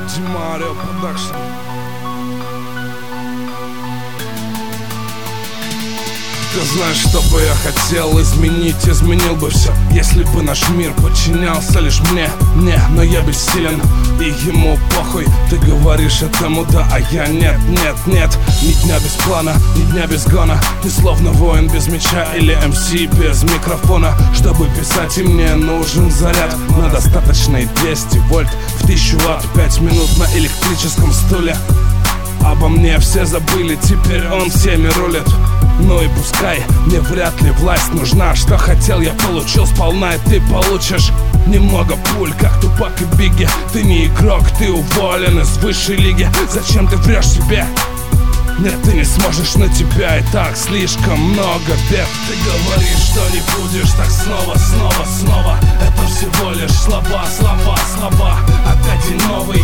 Mario Production. Ты знаешь, что бы я хотел изменить, изменил бы все, если бы наш мир подчинялся лишь мне. Но я бессилен, и ему похуй. Ты говоришь этому да, а я нет. Ни дня без плана, ни дня без гона. Ты словно воин без меча или МС без микрофона. Чтобы писать, и мне нужен заряд на достаточные 200 вольт в 1000 ватт. 5 минут на электрическом стуле. Обо мне все забыли, теперь он всеми рулит. Ну и пускай, мне вряд ли власть нужна. Что хотел, я получил сполна, и ты получишь немного пуль, как Тупак и Бигги. Ты не игрок, ты уволен из высшей лиги. Зачем ты врешь себе? Нет, ты не сможешь, на тебя и так слишком много бед. Ты говоришь, что не будешь так снова. Это всего лишь слова. Опять день новый.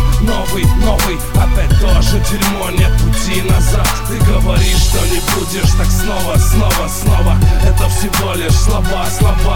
Опять тоже дерьмо, нет пути назад. Ты говоришь, что не будешь так снова. Это всего лишь слова.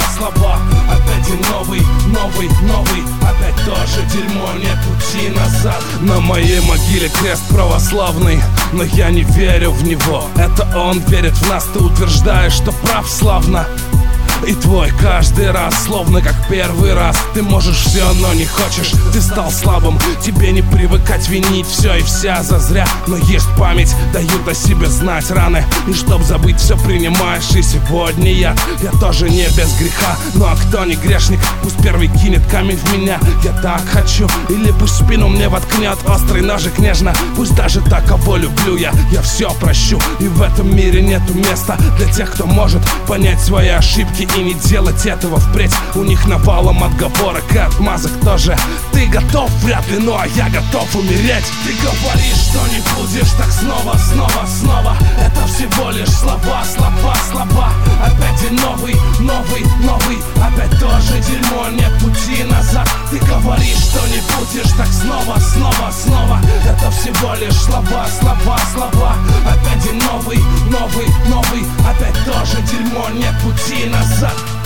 Опять день новый. Опять тоже дерьмо, нет пути назад. На моей могиле крест православный, но я не верю в него. Это он верит в нас, ты утверждаешь, что прав славно. И твой каждый раз, словно как первый раз. Ты можешь все, но не хочешь, ты стал слабым. Тебе не привыкать винить все и вся зазря. Но есть память, дают о себе знать раны. И чтоб забыть, все принимаешь, и сегодня я тоже не без греха. Ну а кто не грешник, пусть первый кинет камень в меня. Я так хочу, или пусть в спину мне воткнет острый ножик нежно. Пусть даже так, кого люблю я все прощу. И в этом мире нету места для тех, кто может понять свои ошибки и не делать этого впредь. У них навалом отговорок и отмазок тоже. Ты готов вряд ли, ну а я готов умереть. Ты говоришь, что не будешь так снова. Это всего лишь слова. Опять день новый. Опять тоже дерьмо, нет пути назад. Ты говоришь, что не будешь так снова. Это всего лишь слова. Опять день новый. Опять тоже дерьмо, нет пути назад.